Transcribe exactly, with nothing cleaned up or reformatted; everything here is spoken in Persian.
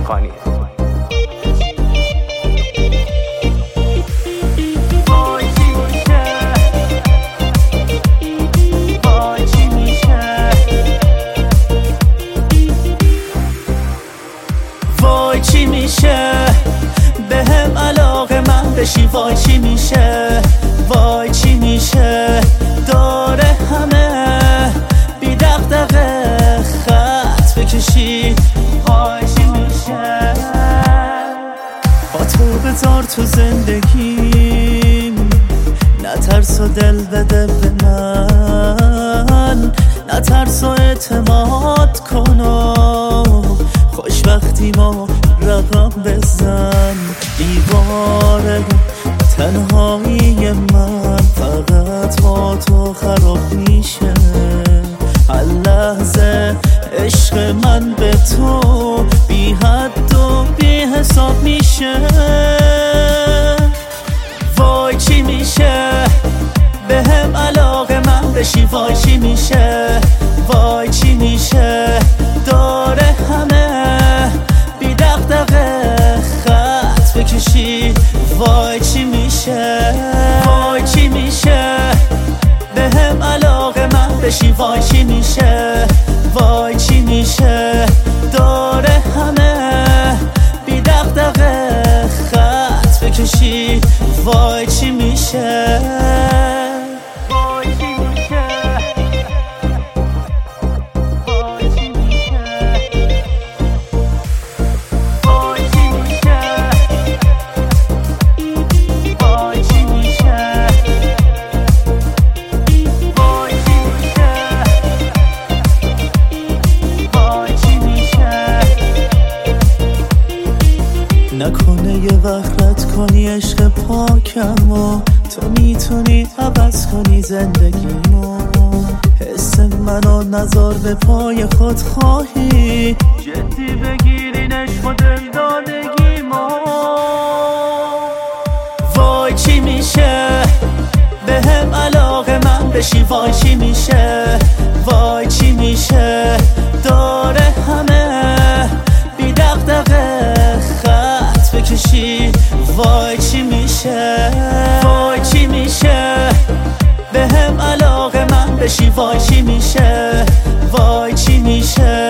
کنید. وای چی میشه به هم علاقه من بشی؟ وای چی میشه؟ وای چی میشه داره همه بی دغدغه خط بکشی؟ وای چی میشه با تو بذار تو زندگیم، نترس و دل بده به من، نترس و اعتماد کن و خوشبختی ما رقم بزن. دیواره تنهایی من فقط با تو خراب میشه، هر لحظه عشق من به تو بی حد و بی حساب میشه. وای چی میشه به هم علاقه من بشی؟ وای چی میشه؟ وای چی میشه داره همه بی دغدغه خط بکشی؟ وای چی میشه؟ وای چی میشه به هم علاقه من بشی؟ وای چی میشه؟ وای چی میشه داره همه بی دغدغه خط بکشی؟ وای چی میشه؟ نکنه یه وقت رد کنی عشق پاکم و تو میتونی عوض کنی زندگیمو. حس منو نذار به پای خود خواهی، جدی بگیرین عشق و دلدادگیمو. وای چی میشه به هم علاقه من بشی؟ وای چی میشه؟ وای چی میشه داره همه بی دغدغه خط بکشی؟ وای چی میشه؟ وای چی میشه به هم علاقه من بشی؟ وای چی میشه؟ وای چی میشه